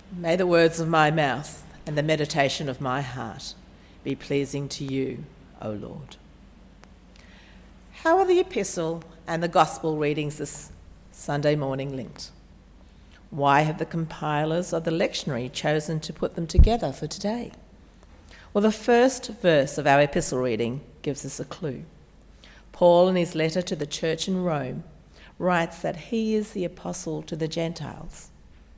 May the words of my mouth and the meditation of my heart be pleasing to you, O Lord. How are the epistle and the gospel readings this Sunday morning linked? Why have the compilers of the lectionary chosen to put them together for today? Well, the first verse of our epistle reading gives us a clue. Paul, in his letter to the church in Rome, writes that he is the apostle to the Gentiles.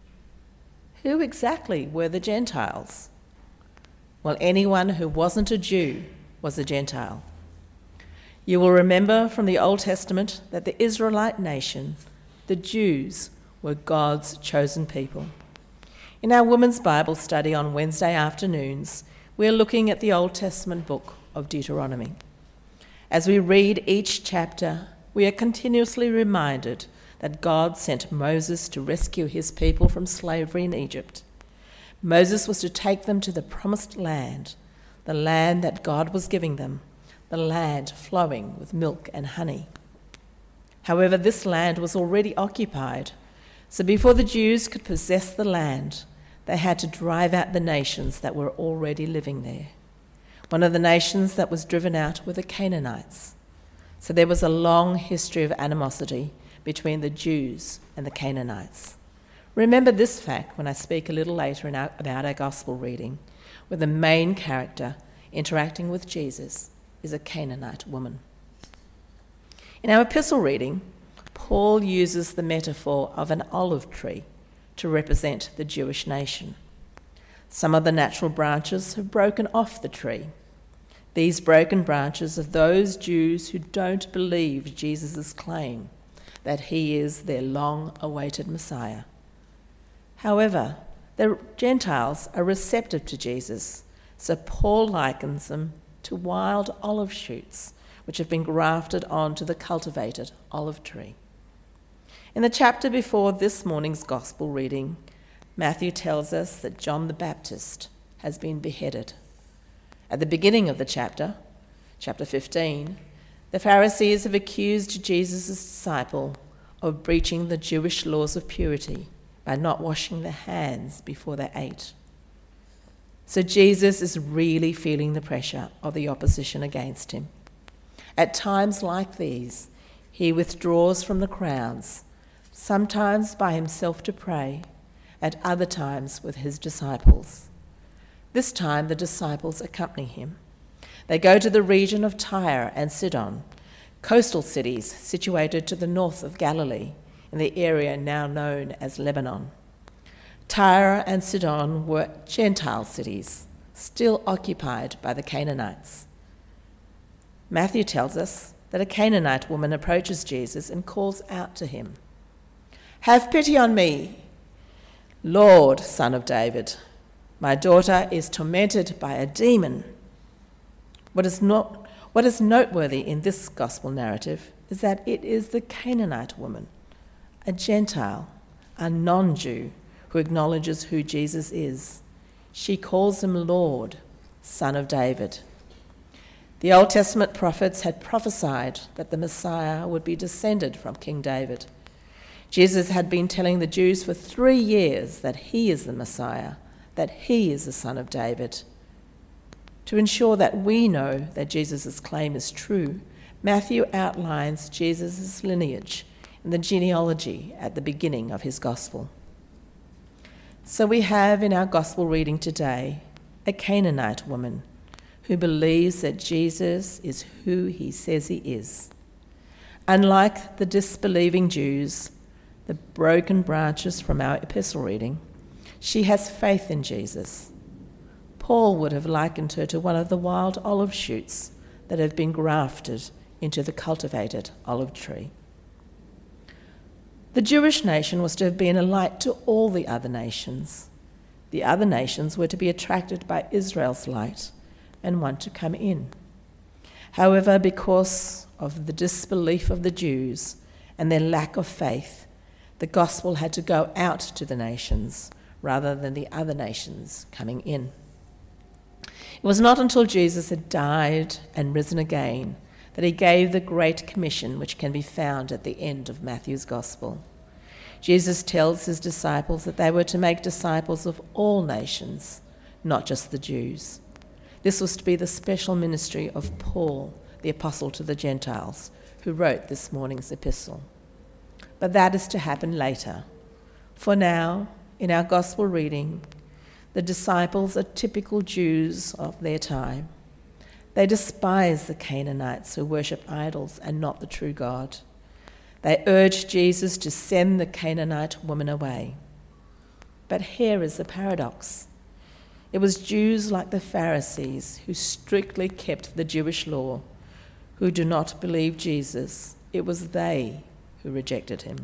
Who exactly were the Gentiles? Well, anyone who wasn't a Jew was a Gentile. You will remember from the Old Testament that the Israelite nation, the Jews, were God's chosen people. In our women's Bible study on Wednesday afternoons, we're looking at the Old Testament book of Deuteronomy. As we read each chapter, we are continuously reminded that God sent Moses to rescue his people from slavery in Egypt. Moses was to take them to the promised land, the land that God was giving them, the land flowing with milk and honey. However, this land was already occupied, so before the Jews could possess the land, they had to drive out the nations that were already living there. One of the nations that was driven out were the Canaanites. So there was a long history of animosity between the Jews and the Canaanites. Remember this fact when I speak a little later about our gospel reading, where the main character interacting with Jesus is a Canaanite woman. In our epistle reading, Paul uses the metaphor of an olive tree to represent the Jewish nation. Some of the natural branches have broken off the tree. These broken branches are those Jews who don't believe Jesus' claim that he is their long-awaited Messiah. However, the Gentiles are receptive to Jesus, so Paul likens them to wild olive shoots which have been grafted onto the cultivated olive tree. In the chapter before this morning's gospel reading, Matthew tells us that John the Baptist has been beheaded. At the beginning of the chapter 15, the Pharisees have accused Jesus' disciple of breaching the Jewish laws of purity by not washing their hands before they ate. So Jesus is really feeling the pressure of the opposition against him. At times like these, he withdraws from the crowds, sometimes by himself to pray, at other times with his disciples. This time the disciples accompany him. They go to the region of Tyre and Sidon, coastal cities situated to the north of Galilee, in the area now known as Lebanon. Tyre and Sidon were Gentile cities, still occupied by the Canaanites. Matthew tells us that a Canaanite woman approaches Jesus and calls out to him, "Have pity on me, Lord, Son of David. My daughter is tormented by a demon." What is noteworthy in this gospel narrative is that it is the Canaanite woman, a Gentile, a non-Jew, who acknowledges who Jesus is. She calls him Lord, Son of David. The Old Testament prophets had prophesied that the Messiah would be descended from King David. Jesus had been telling the Jews for 3 years that he is the Messiah, that he is the Son of David. To ensure that we know that Jesus' claim is true, Matthew outlines Jesus' lineage in the genealogy at the beginning of his gospel. So we have in our gospel reading today a Canaanite woman who believes that Jesus is who he says he is. Unlike the disbelieving Jews, the broken branches from our epistle reading, she has faith in Jesus. Paul would have likened her to one of the wild olive shoots that have been grafted into the cultivated olive tree. The Jewish nation was to have been a light to all the other nations. The other nations were to be attracted by Israel's light and want to come in. However, because of the disbelief of the Jews and their lack of faith, the gospel had to go out to the nations rather than the other nations coming in. It was not until Jesus had died and risen again that he gave the Great Commission, which can be found at the end of Matthew's Gospel. Jesus tells his disciples that they were to make disciples of all nations, not just the Jews. This was to be the special ministry of Paul, the apostle to the Gentiles, who wrote this morning's epistle. But that is to happen later. For now, in our gospel reading, the disciples are typical Jews of their time. They despise the Canaanites who worship idols and not the true God. They urge Jesus to send the Canaanite woman away. But here is the paradox. It was Jews like the Pharisees who strictly kept the Jewish law, who do not believe Jesus. It was they who rejected him.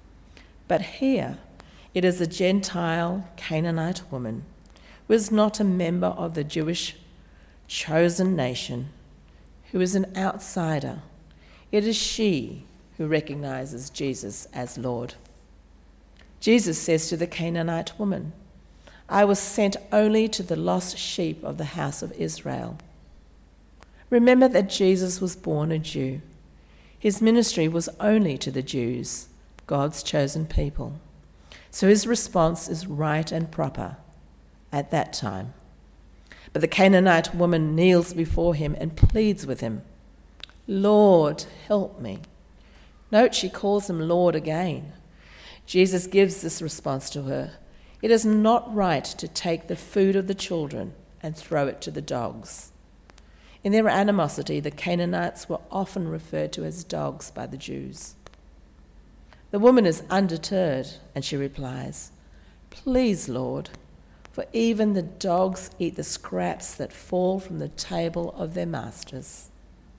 But here, it is a Gentile Canaanite woman who is not a member of the Jewish chosen nation, who is an outsider. It is she who recognizes Jesus as Lord. Jesus says to the Canaanite woman, "I was sent only to the lost sheep of the house of Israel." Remember that Jesus was born a Jew. His ministry was only to the Jews, God's chosen people. So his response is right and proper at that time. But the Canaanite woman kneels before him and pleads with him, "Lord, help me." Note she calls him Lord again. Jesus gives this response to her. It is not right to take the food of the children and throw it to the dogs. In their animosity, the Canaanites were often referred to as dogs by the Jews. The woman is undeterred, and she replies, "Please, Lord, for even the dogs eat the scraps that fall from the table of their masters."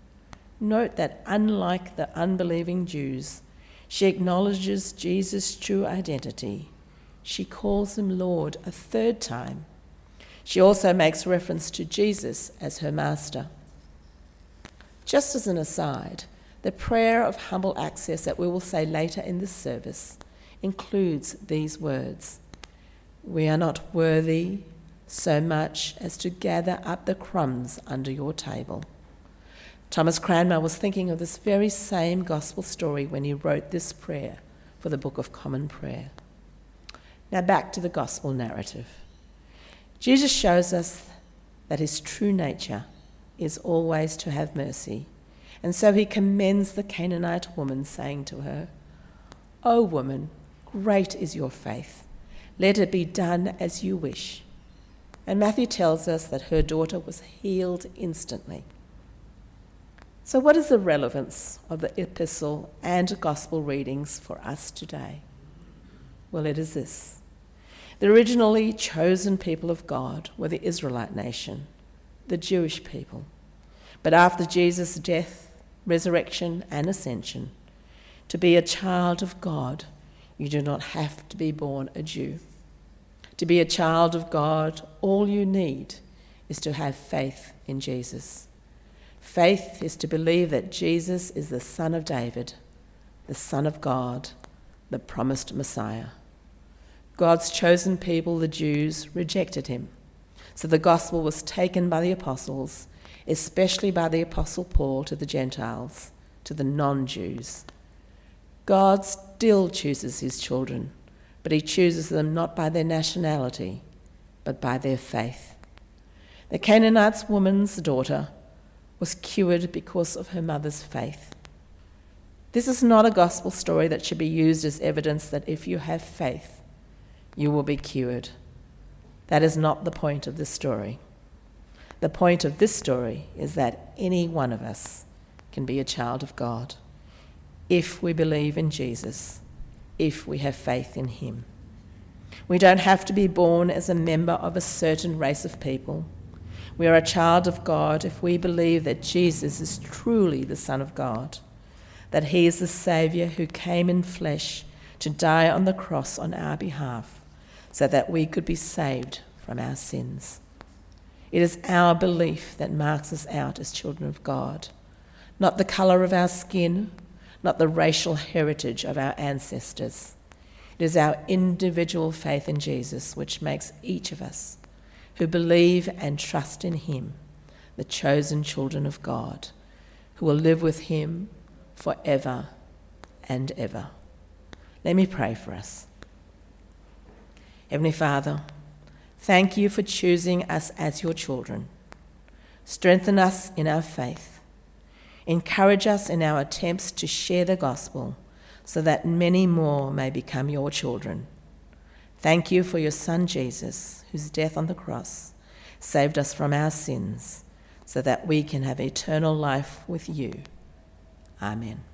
Note that unlike the unbelieving Jews, she acknowledges Jesus' true identity. She calls him Lord a third time. She also makes reference to Jesus as her master. Just as an aside, the prayer of humble access that we will say later in this service includes these words, "We are not worthy so much as to gather up the crumbs under your table." Thomas Cranmer was thinking of this very same gospel story when he wrote this prayer for the Book of Common Prayer. Now back to the gospel narrative. Jesus shows us that his true nature is always to have mercy, and so he commends the Canaanite woman, saying to her, "O woman, great is your faith. Let it be done as you wish." And Matthew tells us that her daughter was healed instantly. So what is the relevance of the epistle and gospel readings for us today? Well, it is this. The originally chosen people of God were the Israelite nation, the Jewish people. But after Jesus' death, resurrection, and ascension, to be a child of God, you do not have to be born a Jew. To be a child of God, all you need is to have faith in Jesus. Faith is to believe that Jesus is the Son of David, the Son of God, the promised Messiah. God's chosen people, the Jews, rejected him. So the gospel was taken by the apostles, especially by the apostle Paul, to the Gentiles, to the non-Jews. God still chooses his children, but he chooses them not by their nationality, but by their faith. The Canaanite woman's daughter was cured because of her mother's faith. This is not a gospel story that should be used as evidence that if you have faith, you will be cured. That is not the point of this story. The point of this story is that any one of us can be a child of God if we believe in Jesus, if we have faith in him. We don't have to be born as a member of a certain race of people. We are a child of God if we believe that Jesus is truly the Son of God, that he is the Saviour who came in flesh to die on the cross on our behalf so that we could be saved from our sins. It is our belief that marks us out as children of God, not the colour of our skin, not the racial heritage of our ancestors. It is our individual faith in Jesus which makes each of us who believe and trust in him the chosen children of God, who will live with him forever and ever. Let me pray for us. Heavenly Father, thank you for choosing us as your children. Strengthen us in our faith. Encourage us in our attempts to share the gospel so that many more may become your children. Thank you for your Son Jesus, whose death on the cross saved us from our sins so that we can have eternal life with you. Amen.